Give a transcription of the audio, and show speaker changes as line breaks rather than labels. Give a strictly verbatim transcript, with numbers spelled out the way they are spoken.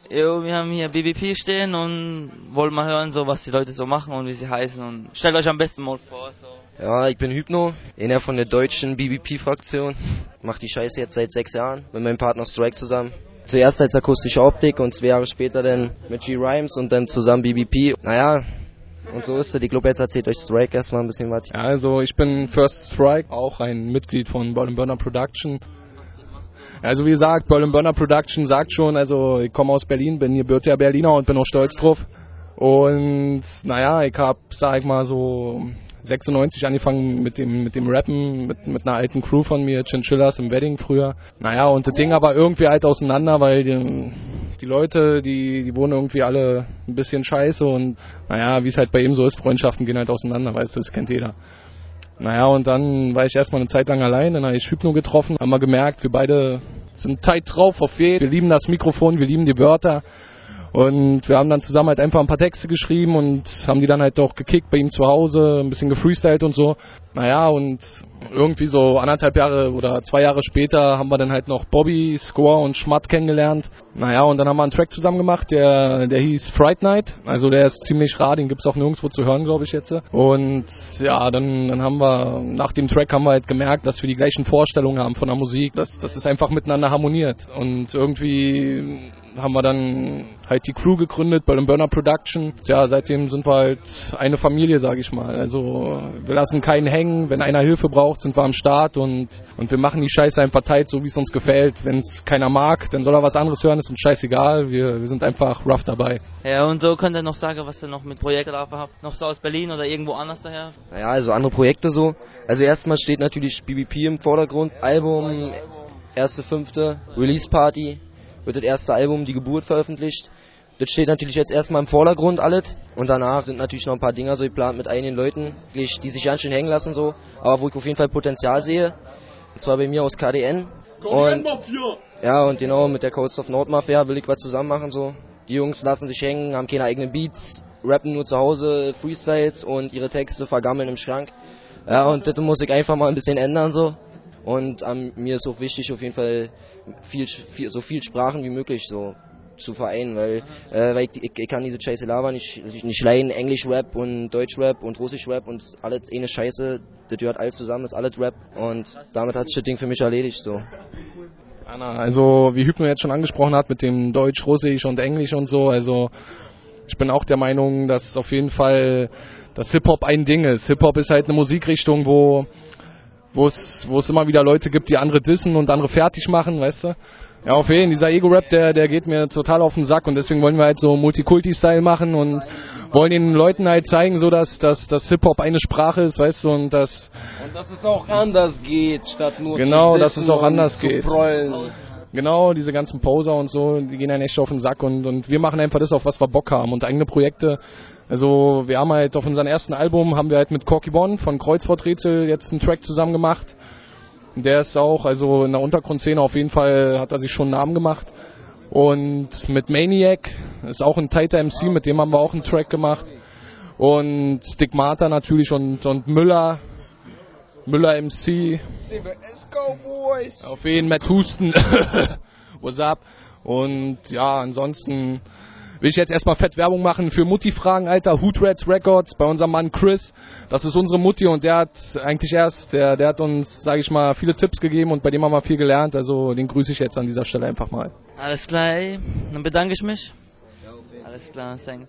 Jo, wir haben hier B B P stehen und wollen mal hören, so was die Leute so machen und wie sie heißen. Und stellt euch am besten mal vor. So.
Ja, ich bin Hypno, einer von der deutschen B B P-Fraktion. Mach die Scheiße jetzt seit sechs Jahren mit meinem Partner Strike zusammen. Zuerst als akustische Optik und zwei Jahre später dann mit G-Rhymes und dann zusammen B B P. Naja, und so ist es. Ich glaube, jetzt erzählt euch Strike erstmal ein bisschen was.
Ja, also ich bin First Strike, auch ein Mitglied von Berlin Burner Production. Also wie gesagt, Berlin Burner Production sagt schon, also ich komme aus Berlin, bin gebürtiger Berliner und bin auch stolz drauf. Und naja, ich habe, sag ich mal so, sechsundneunzig angefangen mit dem mit dem Rappen, mit, mit einer alten Crew von mir, Chinchillas im Wedding früher. Naja, und das Ding aber irgendwie halt auseinander, weil die, die Leute, die, die wurden irgendwie alle ein bisschen scheiße und naja, wie es halt bei ihm so ist, Freundschaften gehen halt auseinander, weißt du, das kennt jeder. Naja, und dann war ich erstmal eine Zeit lang allein, dann habe ich Hypno getroffen, haben wir gemerkt, wir beide sind tight drauf auf jeden. Wir lieben das Mikrofon, wir lieben die Wörter. Und wir haben dann zusammen halt einfach ein paar Texte geschrieben und haben die dann halt auch gekickt bei ihm zu Hause, ein bisschen gefreestylt und so. Naja, und irgendwie so anderthalb Jahre oder zwei Jahre später haben wir dann halt noch Bobby, Score und Schmatt kennengelernt. Naja, und dann haben wir einen Track zusammen gemacht, der, der hieß Fright Night. Also der ist ziemlich rar, den gibt's auch nirgendwo zu hören, glaube ich jetzt. Und ja, dann, dann haben wir, nach dem Track haben wir halt gemerkt, dass wir die gleichen Vorstellungen haben von der Musik, dass, dass es einfach miteinander harmoniert. Und irgendwie haben wir dann halt die Crew gegründet, Berlin Burner Production. Ja, seitdem sind wir halt eine Familie, sage ich mal. Also wir lassen keinen hängen. Wenn einer Hilfe braucht, sind wir am Start und, und wir machen die Scheiße einfach tight, so wie es uns gefällt. Wenn es keiner mag, dann soll er was anderes hören, ist uns scheißegal. Wir, wir sind einfach rough dabei.
Ja, und so könnt ihr noch sagen, was ihr noch mit Projekten drauf habt. Noch so aus Berlin oder irgendwo anders daher?
Naja, also andere Projekte so. Also erstmal steht natürlich B B P im Vordergrund. Album, erste Fünfte, Release Party. Wird das erste Album, Die Geburt, veröffentlicht. Das steht natürlich jetzt erstmal im Vordergrund alles. Und danach sind natürlich noch ein paar Dinger so geplant mit einigen Leuten, die sich ganz schön hängen lassen so. Aber wo ich auf jeden Fall Potenzial sehe. Und zwar bei mir aus K D N. Und, ja, und genau mit der Codes of Nordmafia will ich was zusammen machen so. Die Jungs lassen sich hängen, haben keine eigenen Beats, rappen nur zu Hause, Freestyles und ihre Texte vergammeln im Schrank. Ja, und das muss ich einfach mal ein bisschen ändern so. Und ähm, mir ist auch wichtig, auf jeden Fall viel, viel, so viel Sprachen wie möglich so zu vereinen, weil, äh, weil ich, ich, ich kann diese Scheiße labern, nicht, nicht leihen, Englisch-Rap und Deutsch-Rap und Russisch-Rap und alles eine Scheiße, das gehört alles zusammen, ist alles Rap und damit hat sich das Ding für mich erledigt so.
Anna, also wie Hypno jetzt schon angesprochen hat mit dem Deutsch, Russisch und Englisch und so, also ich bin auch der Meinung, dass auf jeden Fall das Hip-Hop ein Ding ist. Hip-Hop ist halt eine Musikrichtung, wo wo es wo es immer wieder Leute gibt, die andere dissen und andere fertig machen, weißt du? Ja, auf jeden Fall, dieser Ego-Rap, der der geht mir total auf den Sack und deswegen wollen wir halt so Multikulti-Style machen und wollen den Leuten halt zeigen, so dass dass das Hip-Hop eine Sprache ist, weißt du, und dass
und dass es auch anders geht, statt nur
genau,
zu
dass es auch anders
zu
geht.
Prollen.
Genau, diese ganzen Poser und so, die gehen einem echt auf den Sack und und wir machen einfach das, auf was wir Bock haben und eigene Projekte. Also wir haben halt auf unserem ersten Album, haben wir halt mit Corky Bon von Kreuzworträtsel jetzt einen Track zusammen gemacht. Der ist auch, also in der Untergrundszene auf jeden Fall hat er sich schon einen Namen gemacht. Und mit Maniac, ist auch ein tighter M C, mit dem haben wir auch einen Track gemacht. Und Stigmata natürlich und, und Müller, Müller M C. Auf jeden Fall Matt Houston, what's up? Und ja, ansonsten will ich jetzt erstmal fett Werbung machen für Mutti-Fragen, Alter, Hootrats Records, bei unserem Mann Chris. Das ist unsere Mutti und der hat eigentlich erst, der, der hat uns, sage ich mal, viele Tipps gegeben und bei dem haben wir viel gelernt. Also den grüße ich jetzt an dieser Stelle einfach mal.
Alles klar, ey. Dann bedanke ich mich. Alles klar, thanks.